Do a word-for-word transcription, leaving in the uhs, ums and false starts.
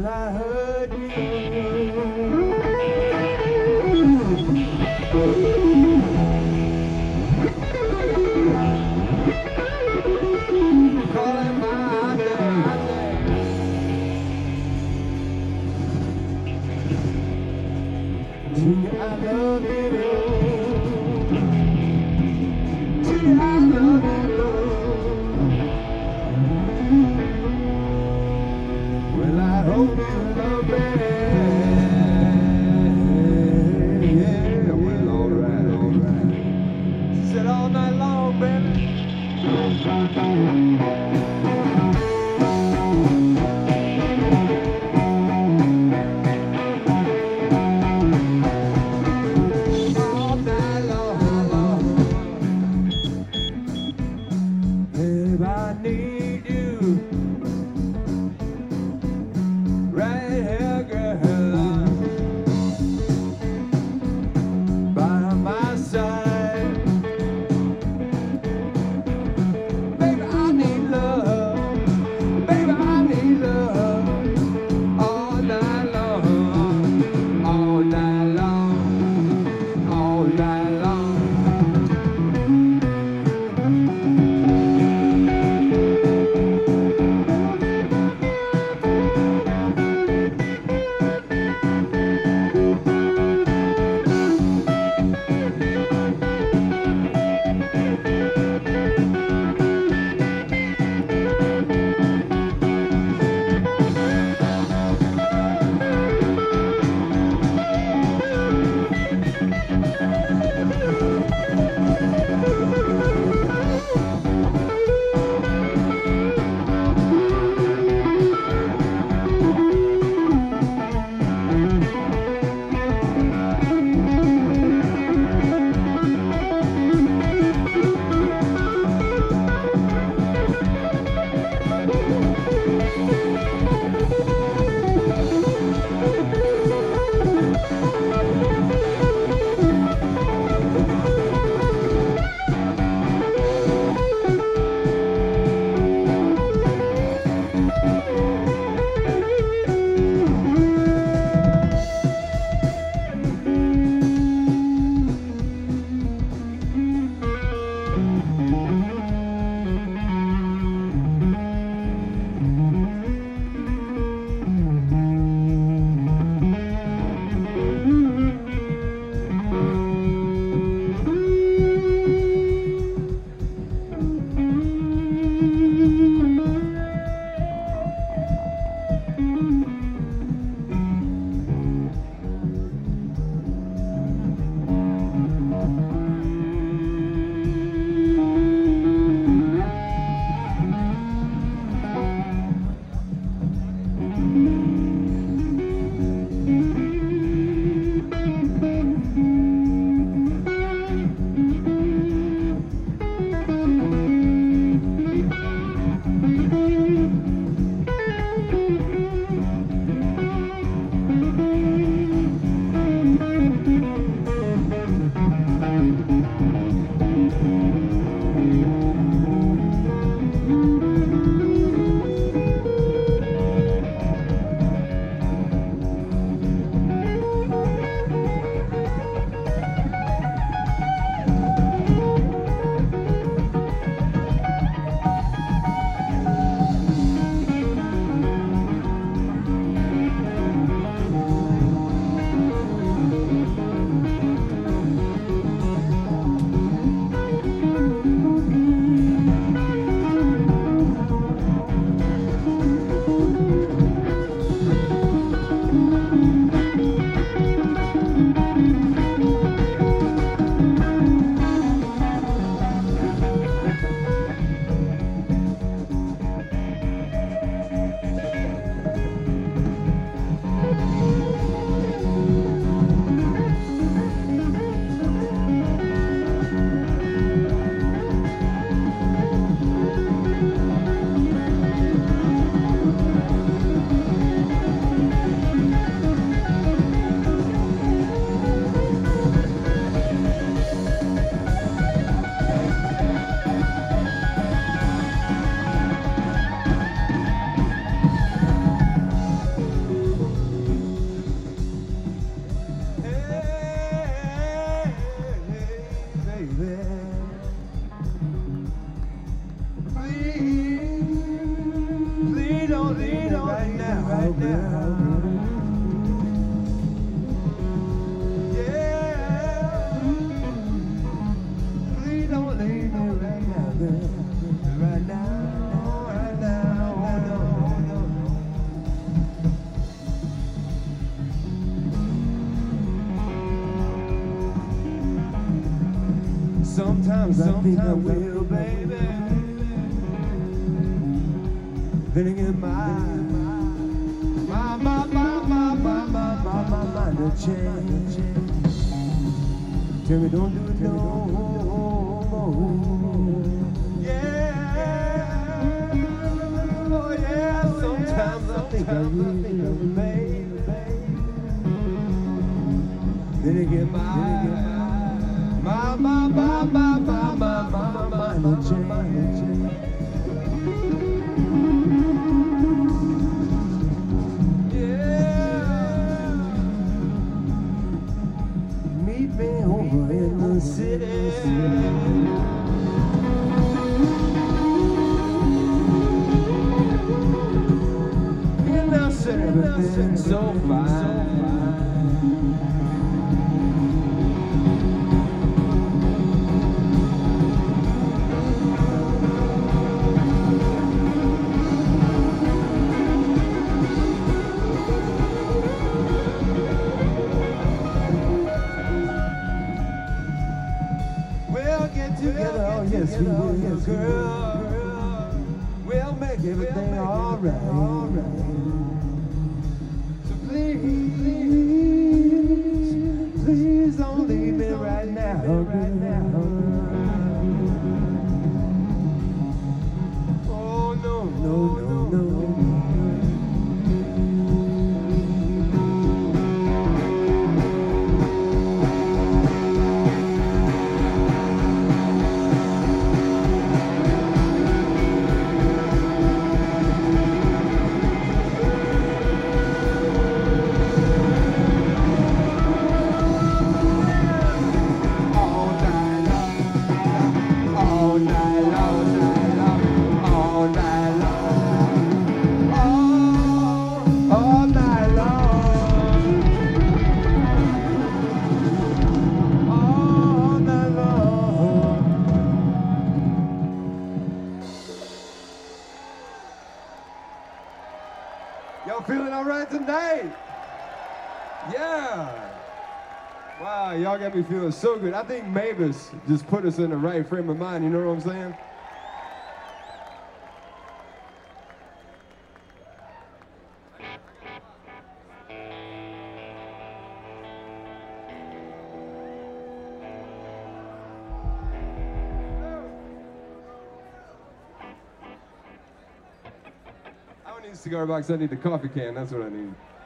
I heard you calling my name. Gee, I love you. Gee, I love you. Well, I hope you love me. Yeah, well, alright, alright. She said all night long, baby. All night long. Babe, I need you right here, girl. me right now, right now. Yeah. Please don't leave me right now, girl. Right now, right now, oh no, oh no, no. Sometimes I think I will, baby. Then again, my, my, my, my, my, my, my, my, my mind will change. Tell me don't do it no more. Yeah, oh yeah. Sometimes I think I will, baby. Then again, my, my, my, my, my, my, my, my mind will change. Meet me over in the city. And I'll set everything so fine. Together, oh yes, we will, yes, girl. We'll make everything alright. So please, please, please don't leave me right now, right now. Oh no, no, no, no. Y'all feeling all right tonight? Yeah. Wow, y'all got me feeling so good. I think Mavis just put us in the right frame of mind, you know what I'm saying? I don't need a cigar box, I need a coffee can, that's what I need.